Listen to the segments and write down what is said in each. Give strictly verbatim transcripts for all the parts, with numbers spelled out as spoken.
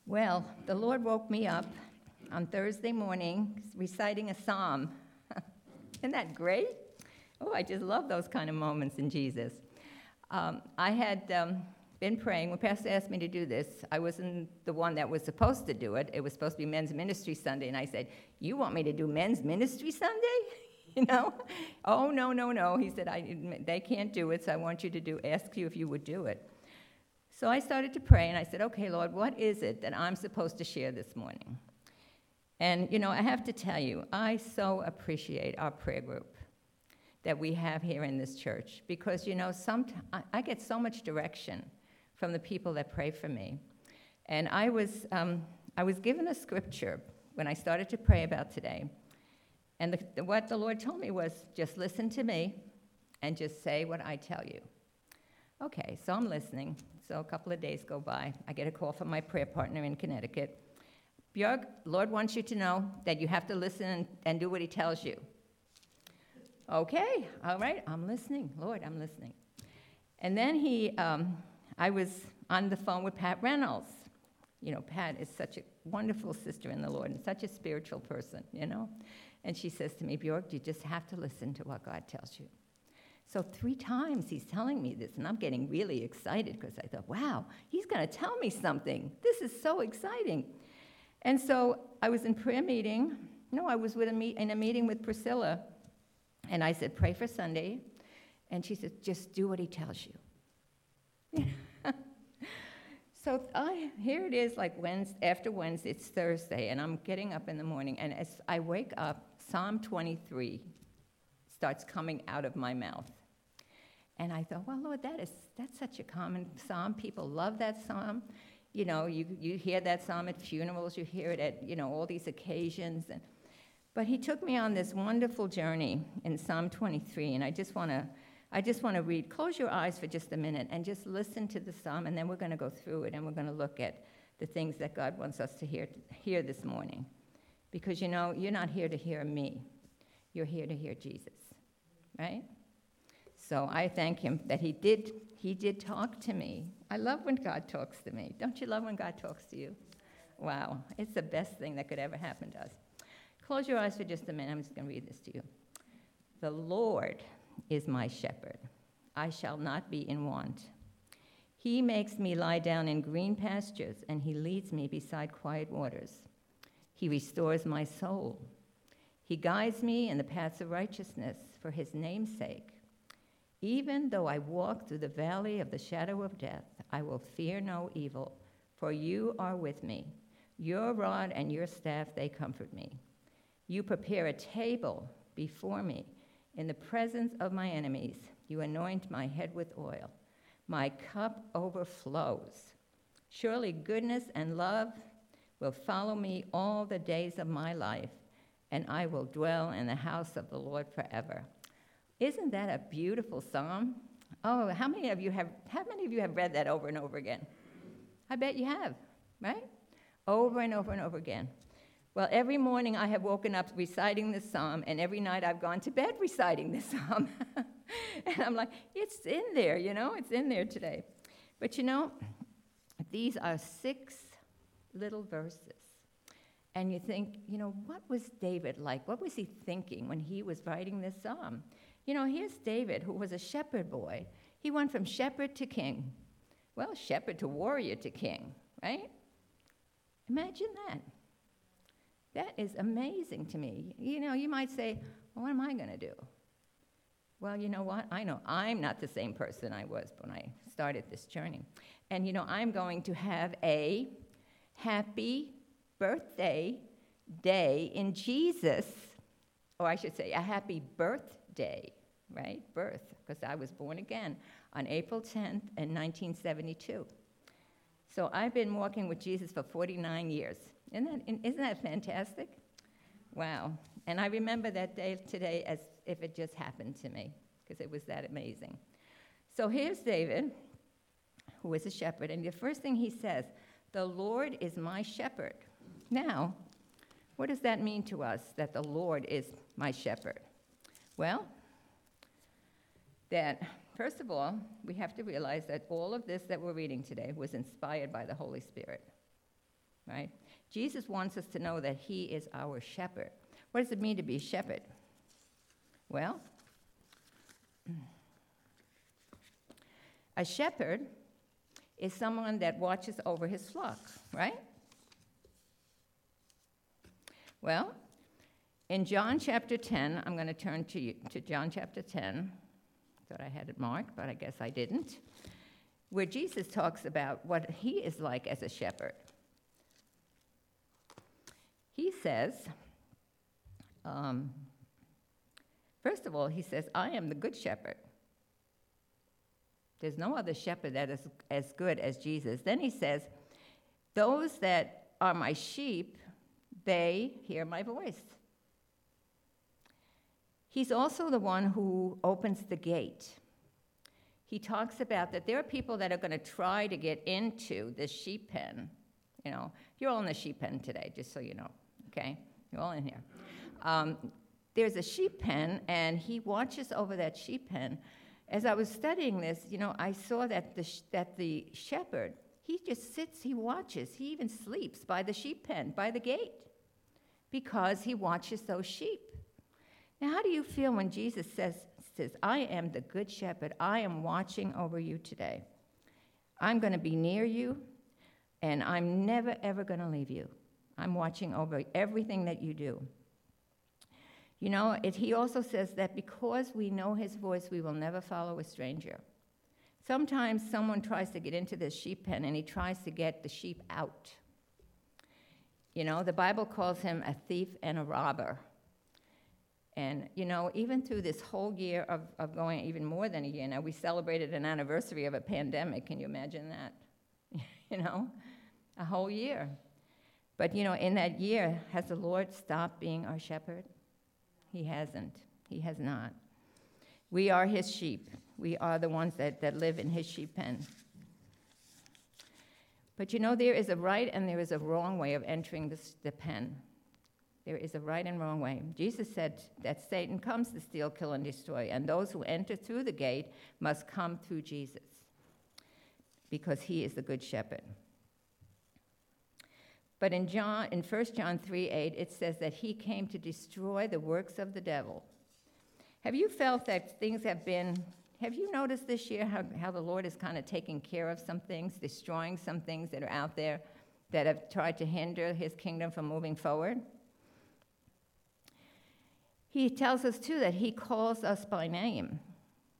Well, the Lord woke me up on Thursday morning reciting a psalm. Isn't that great? Oh, I just love those kind of moments in Jesus. Um, I had um, been praying. When Pastor asked me to do this, I wasn't the one that was supposed to do it. It was supposed to be Men's Ministry Sunday, and I said, "You want me to do Men's Ministry Sunday?" You know? "Oh, no, no, no." He said, I, "They can't do it, so I want you to do, ask you if you would do it." So I started to pray, and I said, "Okay, Lord, what is it that I'm supposed to share this morning?" And, you know, I have to tell you, I so appreciate our prayer group that we have here in this church, because, you know, some I, I get so much direction from the people that pray for me. And I was, um, I was given a scripture when I started to pray about today, and the, the, what the Lord told me was, just listen to me and just say what I tell you. Okay, so I'm listening. So a couple of days go by. I get a call from my prayer partner in Connecticut. "Björg, Lord wants you to know that you have to listen and, and do what he tells you." Okay, all right, I'm listening. Lord, I'm listening. And then he, um, I was on the phone with Pat Reynolds. You know, Pat is such a wonderful sister in the Lord and such a spiritual person, you know. And she says to me, "Björg, you just have to listen to what God tells you." So three times he's telling me this, and I'm getting really excited because I thought, wow, he's going to tell me something. This is so exciting. And so I was in prayer meeting. No, I was with a meet, in a meeting with Priscilla, and I said, "Pray for Sunday." And she said, "Just do what he tells you." So I, here it is, like Wednesday, after Wednesday, it's Thursday, and I'm getting up in the morning, and as I wake up, Psalm twenty-three starts coming out of my mouth. And I thought, well, Lord, that is that's such a common psalm. People love that psalm. You know, you, you hear that psalm at funerals, you hear it at, you know, all these occasions. And, but he took me on this wonderful journey in Psalm twenty-three, and I just want to I just want to read. Close your eyes for just a minute and just listen to the psalm, and then we're going to go through it, and we're going to look at the things that God wants us to hear, hear this morning. Because, you know, you're not here to hear me. You're here to hear Jesus, right? So I thank him that he did he did talk to me. I love when God talks to me. Don't you love when God talks to you? Wow, it's the best thing that could ever happen to us. Close your eyes for just a minute. I'm just going to read this to you. "The Lord is my shepherd. I shall not be in want. He makes me lie down in green pastures, and he leads me beside quiet waters. He restores my soul. He guides me in the paths of righteousness for his name's sake. Even though I walk through the valley of the shadow of death, I will fear no evil, for you are with me. Your rod and your staff, they comfort me. You prepare a table before me in the presence of my enemies. You anoint my head with oil. My cup overflows. Surely goodness and love will follow me all the days of my life, and I will dwell in the house of the Lord forever." Isn't that a beautiful psalm? Oh, how many of you have how many of you have read that over and over again? I bet you have, right? Over and over and over again. Well, every morning I have woken up reciting this psalm, and every night I've gone to bed reciting this psalm. And I'm like, it's in there, you know, it's in there today. But you know, these are six little verses. And you think, you know, what was David like? What was he thinking when he was writing this psalm? You know, here's David, who was a shepherd boy. He went from shepherd to king. Well, shepherd to warrior to king, right? Imagine that. That is amazing to me. You know, you might say, well, what am I going to do? Well, you know what? I know I'm not the same person I was when I started this journey. And, you know, I'm going to have a happy birthday day in Jesus, or I should say a happy birthday, right? Birth, because I was born again on April tenth in nineteen seventy-two. So I've been walking with Jesus for forty-nine years. Isn't that, isn't that fantastic? Wow. And I remember that day today as if it just happened to me, because it was that amazing. So here's David, who is a shepherd, and the first thing he says, "The Lord is my shepherd." Now, what does that mean to us, that the Lord is my shepherd? Well, that, first of all, we have to realize that all of this that we're reading today was inspired by the Holy Spirit. right? Jesus wants us to know that he is our shepherd. What does it mean to be a shepherd? Well, a shepherd is someone that watches over his flock, right? Well, in John chapter ten, I'm going to turn to you, to John chapter ten. Thought I had it marked, but I guess I didn't. Where Jesus talks about what he is like as a shepherd. He says, um, first of all, he says, I am the good shepherd. There's no other shepherd that is as good as Jesus. Then he says, those that are my sheep, they hear my voice. He's also the one who opens the gate. He talks about that there are people that are going to try to get into this sheep pen. You know, you're all in the sheep pen today, just so you know, okay? You're all in here. Um, there's a sheep pen, and he watches over that sheep pen. As I was studying this, you know, I saw that the, sh- that the shepherd, he just sits, he watches. He even sleeps by the sheep pen, by the gate, because he watches those sheep. Now, how do you feel when Jesus says, says, I am the good shepherd. I am watching over you today. I'm going to be near you, and I'm never, ever going to leave you. I'm watching over everything that you do. You know, it, he also says that because we know his voice, we will never follow a stranger. Sometimes someone tries to get into this sheep pen, and he tries to get the sheep out. You know, the Bible calls him a thief and a robber. And, you know, even through this whole year of, of going, even more than a year now, we celebrated an anniversary of a pandemic. Can you imagine that? You know, a whole year. But, you know, in that year, has the Lord stopped being our shepherd? He hasn't. He has not. We are his sheep. We are the ones that, that live in his sheep pen. But, you know, there is a right and there is a wrong way of entering this, the pen. There is a right and wrong way. Jesus said that Satan comes to steal, kill, and destroy, and those who enter through the gate must come through Jesus, because he is the good shepherd. But in John, in First John three eight, it says that he came to destroy the works of the devil. Have you felt that things have been, have you noticed this year how, how the Lord is kind of taking care of some things, destroying some things that are out there that have tried to hinder his kingdom from moving forward? He tells us, too, that he calls us by name. In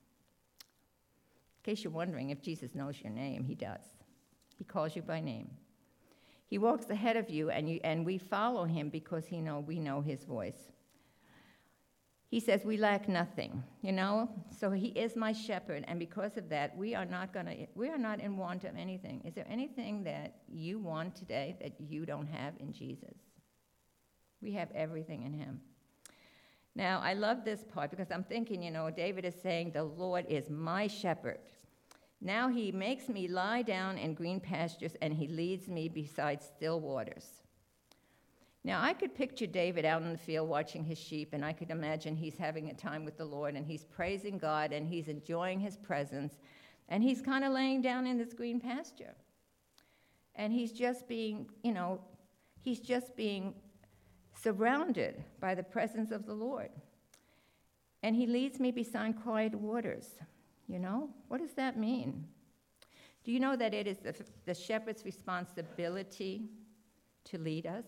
case you're wondering if Jesus knows your name, he does. He calls you by name. He walks ahead of you, and, you, and we follow him because he know, we know his voice. He says we lack nothing, you know? So he is my shepherd, and because of that, we are not going to, we are not in want of anything. Is there anything that you want today that you don't have in Jesus? We have everything in him. Now, I love this part because I'm thinking, you know, David is saying, the Lord is my shepherd. Now he makes me lie down in green pastures, and he leads me beside still waters. Now, I could picture David out in the field watching his sheep, and I could imagine he's having a time with the Lord, and he's praising God, and he's enjoying his presence, and he's kind of laying down in this green pasture. And he's just being, you know, he's just being surrounded by the presence of the Lord. And he leads me beside quiet waters. You know, what does that mean? Do you know that it is the, the shepherd's responsibility to lead us?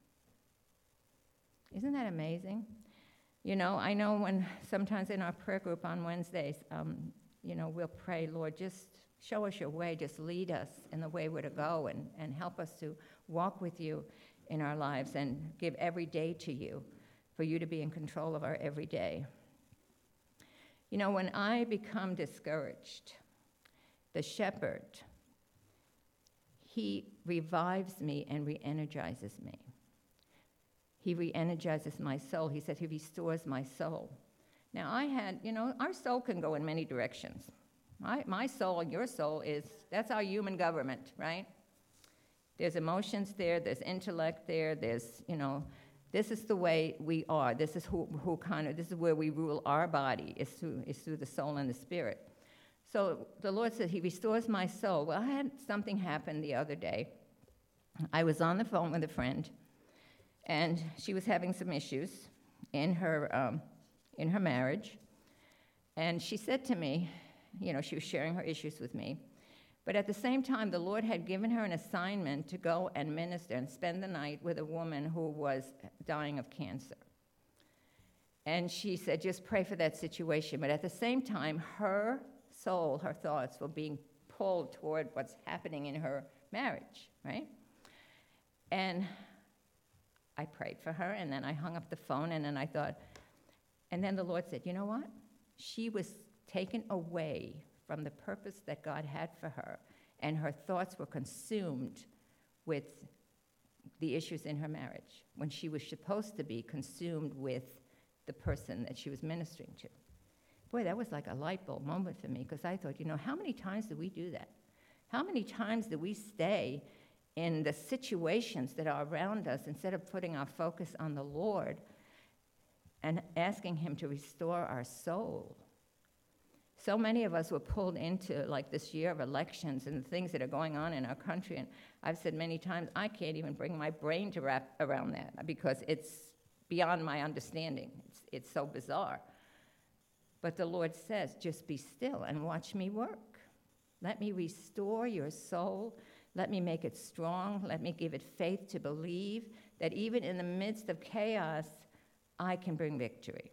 Isn't that amazing? You know, I know when sometimes in our prayer group on Wednesdays, um, you know, we'll pray, Lord, just show us your way, just lead us in the way we're to go, and, and help us to walk with you in our lives and give every day to you, for you to be in control of our every day. You know, when I become discouraged, the shepherd, he revives me and re-energizes me. He re-energizes my soul. He said he restores my soul. Now, I had, you know, our soul can go in many directions. My, my soul and your soul is, that's our human government, right? There's emotions there, there's intellect there, there's, you know, this is the way we are. This is who, who kind of, this is where we rule our body, is through, is through the soul and the spirit. So the Lord said he restores my soul. Well, I had something happen the other day. I was on the phone with a friend, and she was having some issues in her um, in her marriage. And she said to me, you know, she was sharing her issues with me, but at the same time, the Lord had given her an assignment to go and minister and spend the night with a woman who was dying of cancer. And she said, just pray for that situation. But at the same time, her soul, her thoughts were being pulled toward what's happening in her marriage, right? And I prayed for her, and then I hung up the phone, and then I thought, and then the Lord said, you know what? She was taken away from the purpose that God had for her, and her thoughts were consumed with the issues in her marriage when she was supposed to be consumed with the person that she was ministering to. Boy, that was like a light bulb moment for me, because I thought, you know, how many times do we do that? How many times do we stay in the situations that are around us instead of putting our focus on the Lord and asking him to restore our soul? So many of us were pulled into, like, this year of elections and the things that are going on in our country, and I've said many times, I can't even bring my brain to wrap around that because it's beyond my understanding. It's, it's so bizarre. But the Lord says, just be still and watch me work. Let me restore your soul. Let me make it strong. Let me give it faith to believe that even in the midst of chaos, I can bring victory.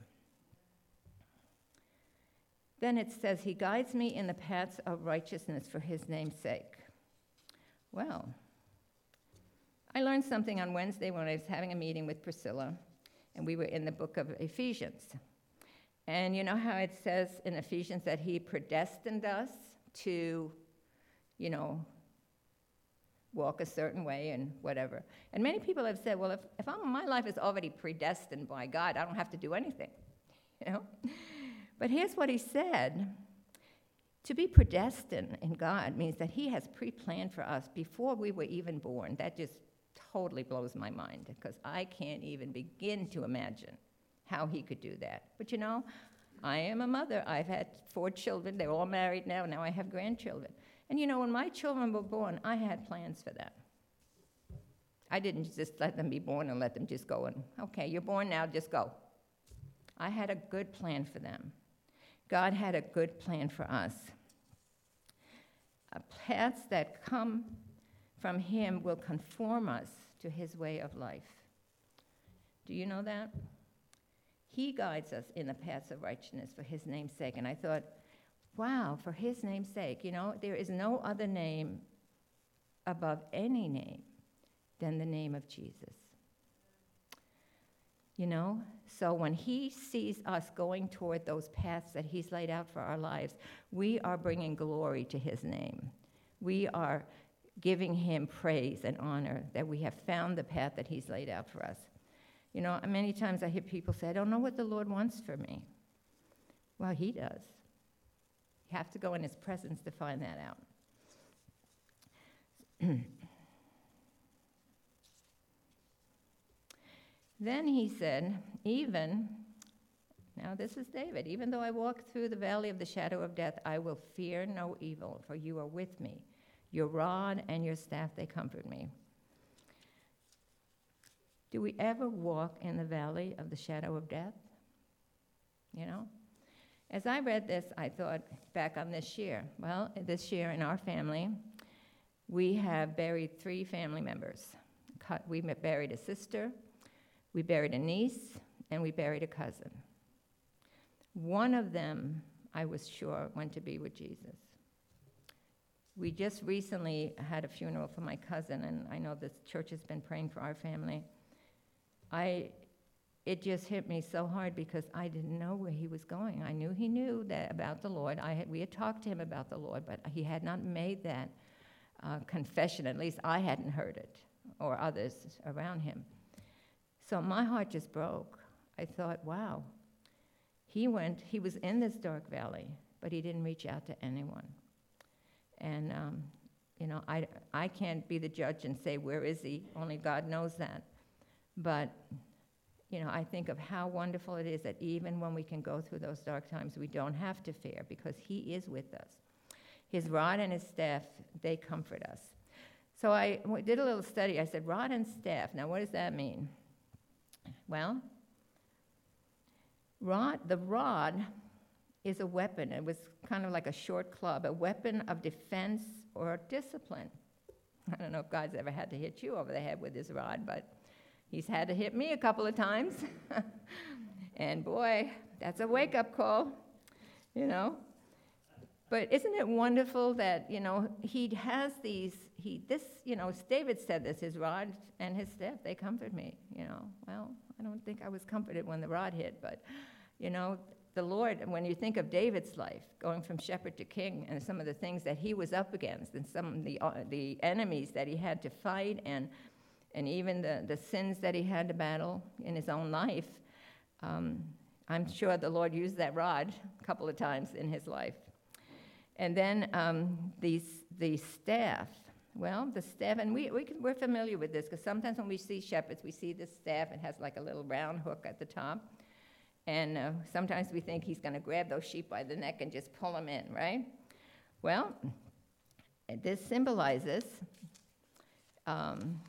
Then it says, he guides me in the paths of righteousness for his name's sake. Well, I learned something on Wednesday when I was having a meeting with Priscilla, and we were in the book of Ephesians. And you know how it says in Ephesians that he predestined us to, you know, walk a certain way and whatever. And many people have said, well, if, if I'm, my life is already predestined by God, I don't have to do anything, you know? But here's what he said. To be predestined in God means that he has pre-planned for us before we were even born. That just totally blows my mind, because I can't even begin to imagine how he could do that. But you know, I am a mother. I've had four children. They're all married now. Now I have grandchildren. And you know, when my children were born, I had plans for them. I didn't just let them be born and let them just go and, okay, you're born now, just go. I had a good plan for them. God had a good plan for us. Uh, paths that come from him will conform us to his way of life. Do you know that? He guides us in the paths of righteousness for his name's sake. And I thought, wow, for his name's sake, you know, there is no other name above any name than the name of Jesus. You know, so when he sees us going toward those paths that he's laid out for our lives, we are bringing glory to his name. We are giving him praise and honor that we have found the path that he's laid out for us. You know, many times I hear people say, I don't know what the Lord wants for me. Well, he does. You have to go in his presence to find that out. Then he said, even, now this is David, even though I walk through the valley of the shadow of death, I will fear no evil, for you are with me. Your rod and your staff, they comfort me. Do we ever walk in the valley of the shadow of death? You know? As I read this, I thought back on this year. Well, this year in our family, we have buried three family members. We buried a sister, we buried a niece, and we buried a cousin. One of them, I was sure, went to be with Jesus. We just recently had a funeral for my cousin, and I know the church has been praying for our family. I, it just hit me so hard because I didn't know where he was going. I knew he knew that about the Lord. I had, we had talked to him about the Lord, but he had not made that uh, confession. At least I hadn't heard it, or others around him. So my heart just broke. I thought, wow, he went, he was in this dark valley, but he didn't reach out to anyone. And, um, you know, I, I can't be the judge and say, where is he? Only God knows that. But, you know, I think of how wonderful it is that even when we can go through those dark times, we don't have to fear because he is with us. His rod and his staff, they comfort us. So I w- did a little study. I said, rod and staff. Now, what does that mean? Well, rod, the rod is a weapon. It was kind of like a short club, a weapon of defense or discipline. I don't know if God's ever had to hit you over the head with his rod, but he's had to hit me a couple of times. And boy, that's a wake-up call, you know. But isn't it wonderful that, you know, he has these, he, this, you know, David said this, his rod and his staff, they comfort me, you know. Well, I don't think I was comforted when the rod hit, but, you know, the Lord, when you think of David's life, going from shepherd to king, and some of the things that he was up against, and some of the, uh, the enemies that he had to fight, and, and even the, the sins that he had to battle in his own life, um, I'm sure the Lord used that rod a couple of times in his life. And then um, the, the staff. Well, the staff, and we, we can, we're familiar with this, because sometimes when we see shepherds, we see this staff. It has like a little round hook at the top. And uh, sometimes we think he's going to grab those sheep by the neck and just pull them in, right? Well, this symbolizes, um,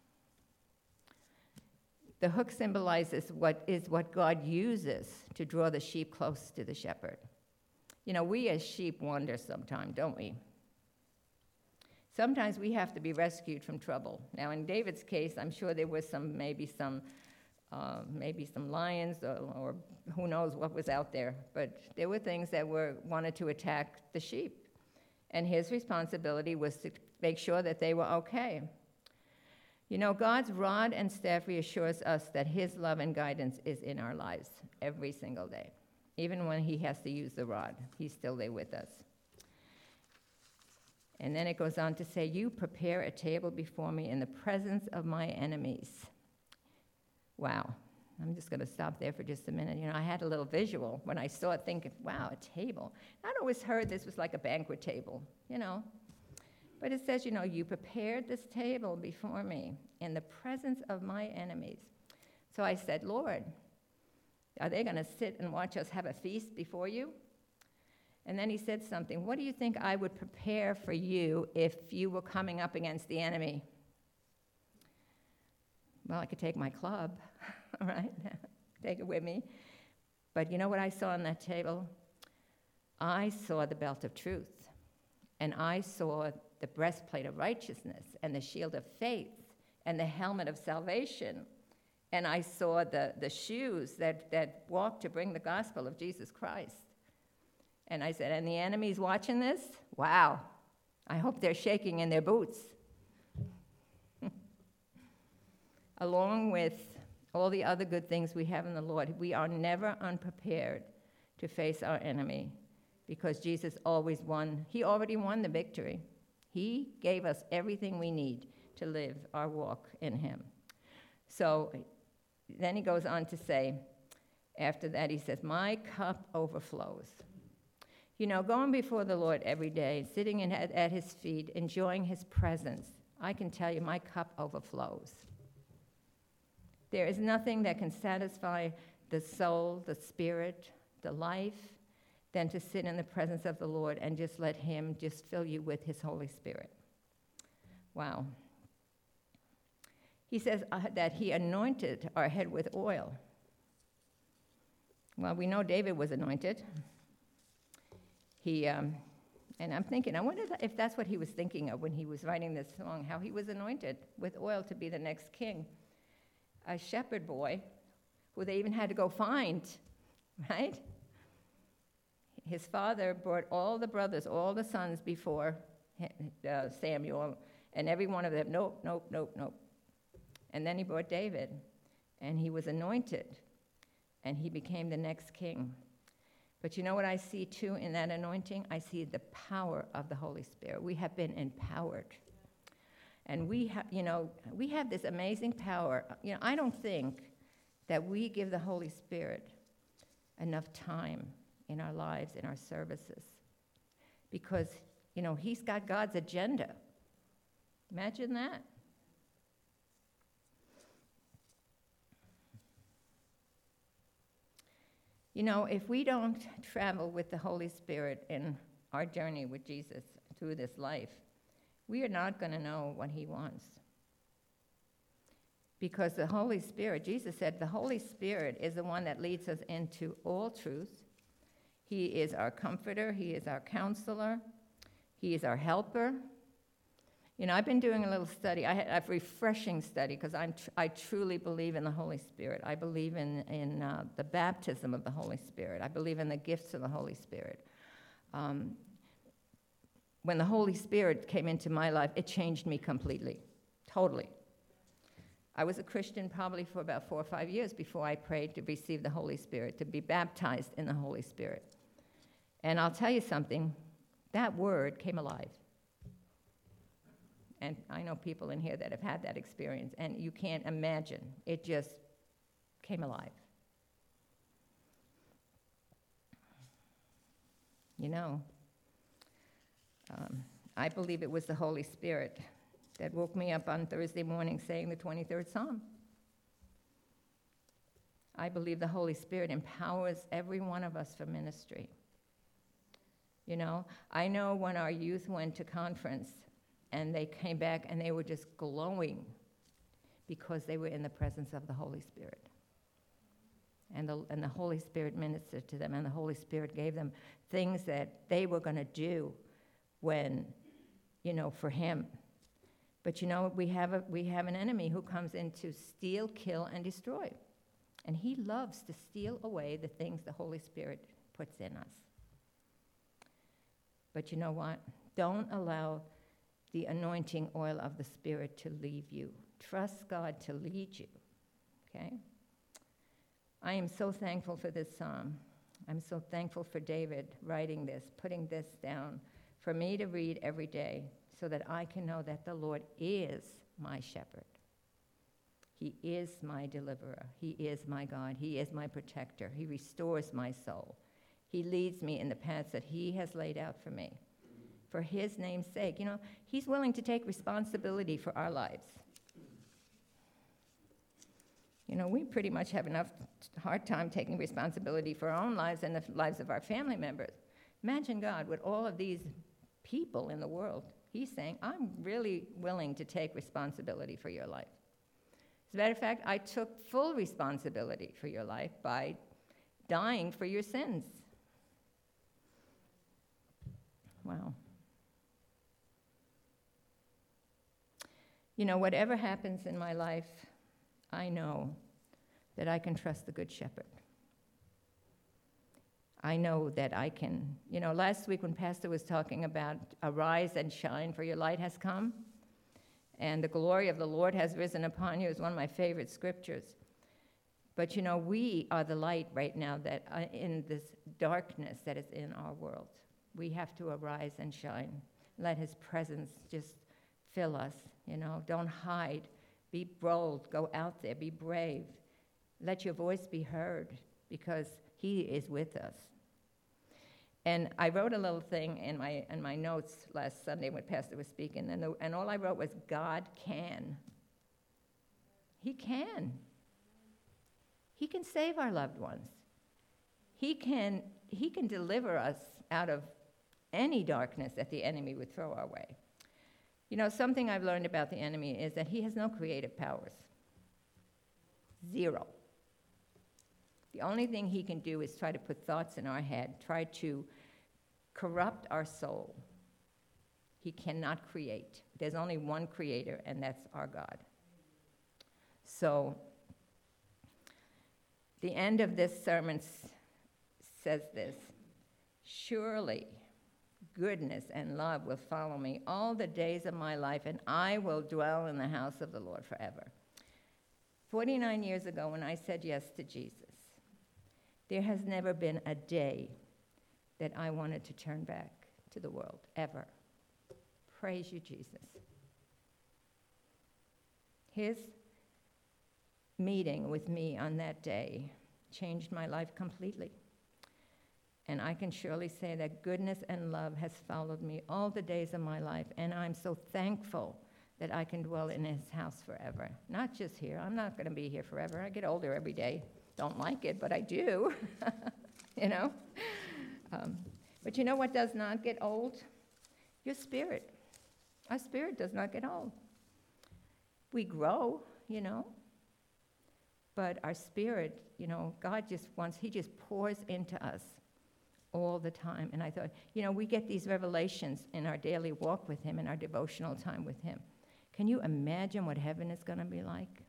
the hook symbolizes what is what God uses to draw the sheep close to the shepherd. You know, we as sheep wander sometimes, don't we? Sometimes we have to be rescued from trouble. Now, in David's case, I'm sure there was some, maybe some, uh, maybe some lions, or, or who knows what was out there. But there were things that were wanted to attack the sheep, and his responsibility was to make sure that they were okay. You know, God's rod and staff reassures us that his love and guidance is in our lives every single day. Even when he has to use the rod, he's still there with us. And then it goes on to say, you prepare a table before me in the presence of my enemies. Wow. I'm just going to stop there for just a minute. You know, I had a little visual when I saw it, thinking, wow, a table. I'd always heard this was like a banquet table, you know. But it says, you know, you prepared this table before me in the presence of my enemies. So I said, Lord, are they going to sit and watch us have a feast before you? And then he said something. What do you think I would prepare for you if you were coming up against the enemy? Well, I could take my club, all right? Take it with me. But you know what I saw on that table? I saw the belt of truth, and I saw the breastplate of righteousness, and the shield of faith, and the helmet of salvation. And I saw the, the shoes that, that walk to bring the gospel of Jesus Christ. And I said, and the enemy's watching this? Wow. I hope they're shaking in their boots. Along with all the other good things we have in the Lord, we are never unprepared to face our enemy, because Jesus always won. He already won the victory. He gave us everything we need to live our walk in him. So then he goes on to say, after that, he says, my cup overflows. You know, going before the Lord every day, sitting in, at, at his feet, enjoying his presence, I can tell you my cup overflows. There is nothing that can satisfy the soul, the spirit, the life, than to sit in the presence of the Lord and just let him just fill you with his Holy Spirit. Wow. He says uh, that he anointed our head with oil. Well, we know David was anointed. He, um, and I'm thinking, I wonder if that's what he was thinking of when he was writing this song, how he was anointed with oil to be the next king. A shepherd boy who they even had to go find, right? His father brought all the brothers, all the sons before uh, Samuel, and every one of them, nope, nope, nope, nope. And then he brought David, and he was anointed, and he became the next king. But you know what I see, too, in that anointing? I see the power of the Holy Spirit. We have been empowered. And we have, you know, we have this amazing power. You know, I don't think that we give the Holy Spirit enough time in our lives, in our services. Because, you know, he's got God's agenda. Imagine that. You know, if we don't travel with the Holy Spirit in our journey with Jesus through this life, we are not going to know what he wants. Because the Holy Spirit, Jesus said, the Holy Spirit is the one that leads us into all truth. He is our comforter. He is our counselor. He is our helper. You know, I've been doing a little study, I had a refreshing study, because I'm tr- I truly believe in the Holy Spirit. I believe in, in uh, the baptism of the Holy Spirit. I believe in the gifts of the Holy Spirit. Um, when the Holy Spirit came into my life, it changed me completely, totally. I was a Christian probably for about four or five years before I prayed to receive the Holy Spirit, to be baptized in the Holy Spirit. And I'll tell you something, that word came alive. And I know people in here that have had that experience, and you can't imagine. It just came alive. You know, um, I believe it was the Holy Spirit that woke me up on Thursday morning saying the twenty-third Psalm. I believe the Holy Spirit empowers every one of us for ministry. You know, I know when our youth went to conference, and they came back and they were just glowing because they were in the presence of the Holy Spirit. And the, and the Holy Spirit ministered to them, and the Holy Spirit gave them things that they were going to do when, you know, for him. But you know, we have, a, we have an enemy who comes in to steal, kill, and destroy. And he loves to steal away the things the Holy Spirit puts in us. But you know what? Don't allow the anointing oil of the Spirit to leave you. Trust God to lead you, okay? I am so thankful for this psalm. I'm so thankful for David writing this, putting this down for me to read every day so that I can know that the Lord is my shepherd. He is my deliverer. He is my God. He is my protector. He restores my soul. He leads me in the paths that he has laid out for me. For his name's sake. You know, he's willing to take responsibility for our lives. You know, we pretty much have enough hard time taking responsibility for our own lives and the lives of our family members. Imagine God with all of these people in the world. He's saying, I'm really willing to take responsibility for your life. As a matter of fact, I took full responsibility for your life by dying for your sins. Wow. You know, whatever happens in my life, I know that I can trust the Good Shepherd. I know that I can, you know, last week when Pastor was talking about arise and shine, for your light has come, and the glory of the Lord has risen upon you is one of my favorite scriptures. But, you know, we are the light right now that uh, in this darkness that is in our world. We have to arise and shine. Let his presence just fill us, you know. Don't hide. Be bold. Go out there. Be brave. Let your voice be heard because he is with us. And I wrote a little thing in my in my notes last Sunday when Pastor was speaking, and, the, and all I wrote was, God can. He can. He can save our loved ones. He can, he can deliver us out of any darkness that the enemy would throw our way. You know, something I've learned about the enemy is that he has no creative powers. Zero. The only thing he can do is try to put thoughts in our head, try to corrupt our soul. He cannot create. There's only one creator, and that's our God. So, the end of this sermon s- says this, surely goodness and love will follow me all the days of my life, and I will dwell in the house of the Lord forever. forty-nine years ago, when I said yes to Jesus, there has never been a day that I wanted to turn back to the world, ever. Praise you, Jesus. His meeting with me on that day changed my life completely. And I can surely say that goodness and love has followed me all the days of my life, and I'm so thankful that I can dwell in his house forever. Not just here. I'm not going to be here forever. I get older every day. Don't like it, but I do, you know? Um, but you know what does not get old? Your spirit. Our spirit does not get old. We grow, you know, but our spirit, you know, God just wants, he just pours into us all the time. And I thought, you know, we get these revelations in our daily walk with him, in our devotional time with him. Can you imagine what heaven is going to be like?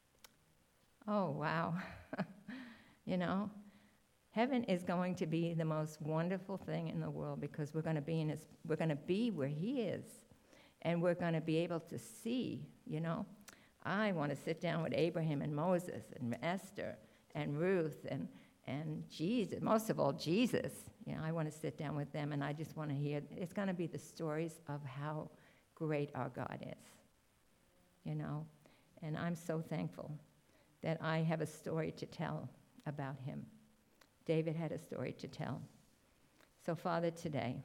Oh, wow. You know, heaven is going to be the most wonderful thing in the world because we're going to be in his, we're going to be where he is, and we're going to be able to see, you know. I want to sit down with Abraham and Moses and Esther and Ruth and, and Jesus, most of all Jesus. You know, I want to sit down with them, and I just want to hear, it's going to be the stories of how great our God is, you know. And I'm so thankful that I have a story to tell about him. David had a story to tell. So, Father, today,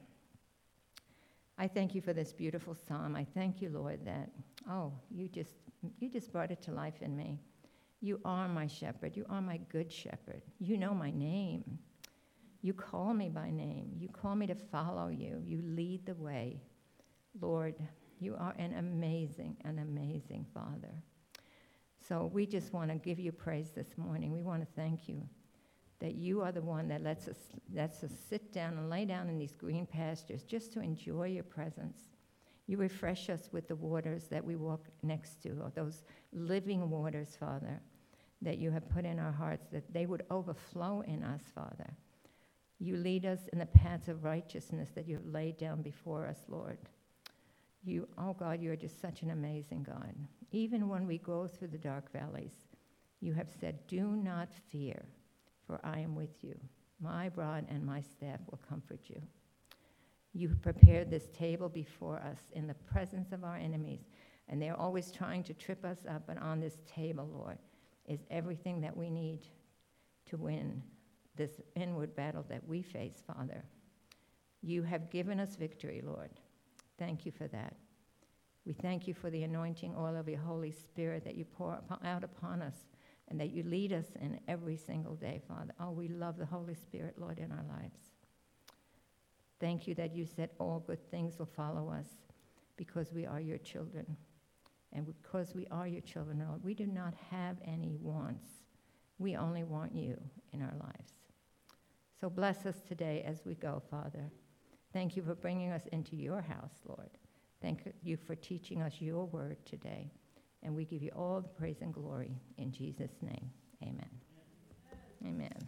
I thank you for this beautiful psalm. I thank you, Lord, that, oh, you just you just brought it to life in me. You are my shepherd. You are my good shepherd. You know my name. You call me by name. You call me to follow you. You lead the way. Lord, you are an amazing, an amazing Father. So we just want to give you praise this morning. We want to thank you that you are the one that lets us, lets us sit down and lay down in these green pastures just to enjoy your presence. You refresh us with the waters that we walk next to, or those living waters, Father, that you have put in our hearts, that they would overflow in us, Father. You lead us in the paths of righteousness that you have laid down before us, Lord. You, oh God, you are just such an amazing God. Even when we go through the dark valleys, you have said, do not fear, for I am with you. My rod and my staff will comfort you. You prepared this table before us in the presence of our enemies, and they're always trying to trip us up. And on this table, Lord, is everything that we need to win this inward battle that we face, Father. You have given us victory, Lord. Thank you for that. We thank you for the anointing oil of your Holy Spirit that you pour out upon us and that you lead us in every single day, Father. Oh, we love the Holy Spirit, Lord, in our lives. Thank you that you said all good things will follow us because we are your children. And because we are your children, Lord, we do not have any wants. We only want you in our lives. So bless us today as we go, Father. Thank you for bringing us into your house, Lord. Thank you for teaching us your word today. And we give you all the praise and glory in Jesus' name. Amen. Amen.